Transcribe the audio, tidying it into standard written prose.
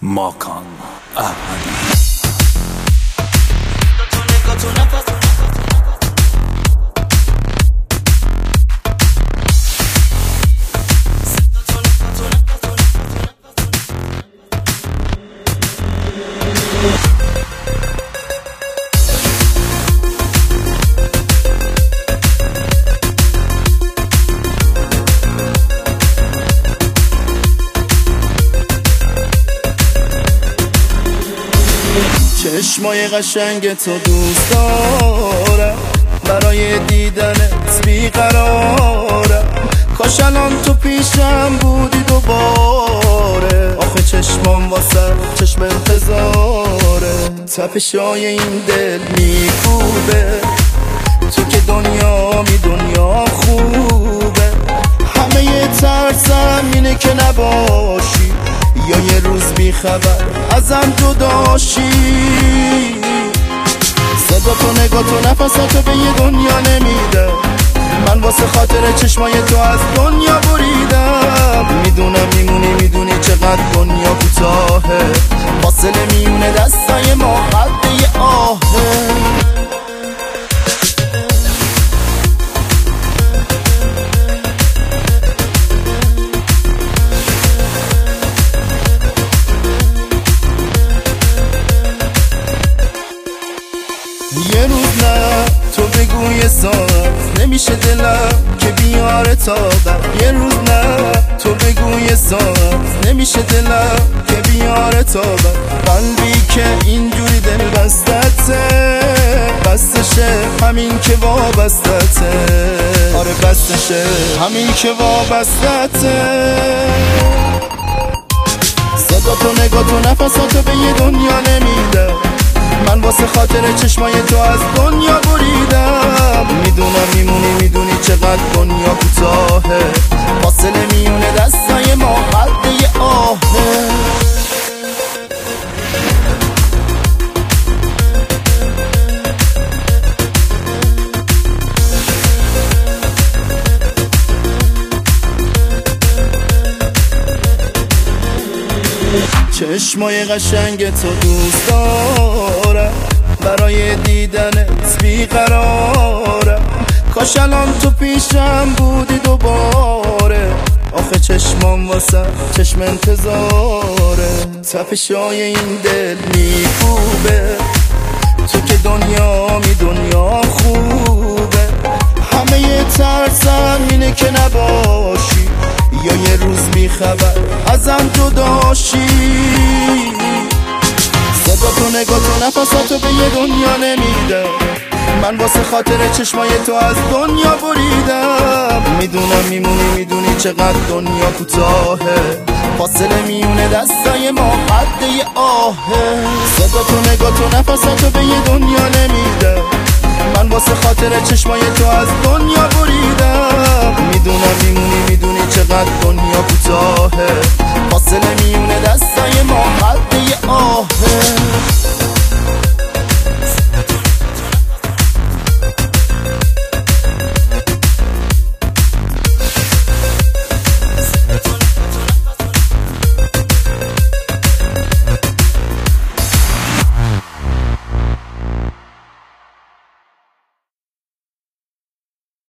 ماکان احمدی. چشمای قشنگ تو دوست دارم، برای دیدنت بیقرارم. کاش الان تو پیشم بودی دوباره، آخه چشمام واسه چشم انتظاره. تپشای این دل میکوبه، تو که دنیا خوبه. همه یه ترسم اینه که نباشی، یا یه روز بی خبر ازم جداشی. صدا تو، نگاه تو، نفساتو به یه دنیا نمیده. من واسه خاطر چشمای تو از دنیا بریدم. میدونم میمونی، میدونی چقدر دنیا کوتاهه. فاصله میونه دستای ما قد یه آهه. یه روز نه تو بگو یه ساعت، نمیشه دلم که بیاره طاقت. یه روز نه تو بگو یه ساعت، نمیشه دلم که بیاره طاقت. قلبی که اینجوری دل بستته، بستشه همین که وابستته. آره بستشه همین که وابستته. صدا تو، نگاه تو، نفساتو به یه دنیا نمیده. من واسه خاطر چشمای تو از دنیا بریدم. میدونم میمونی، میدونی چقدر دنیا کوتاهه. فاصله میونه دستای ما قد یه آهه. چشمای قشنگ تو دوست دارم، برای دیدنت بیقرارم. کاش الان تو پیشم بودی دوباره، آخه چشمام واسه چشم انتظاره. تپشای این دل میکوبه، تو که دنیا خوبه. همه یه ترسم اینه که نباشی، یا یه روز بی خبر ازم جداشی. صدا تو، نگاه تو، نفساتو به یه دنیا نمیده. من واسه خاطر چشمای تو از دنیا بریدم. میدونم میمونی، میدونی چقدر دنیا کوتاهه. فاصله میونه دستای ما قد یه آهه. صدا تو، نگاه تو، نفساتو به یه دنیا نمیده. من واسه خاطر چشمای تو از دنیا بریدم. میدونم میمونی، میدونی چقدر دنیا کوتاهه. فاصله میونه دستای ما قد یه آهه.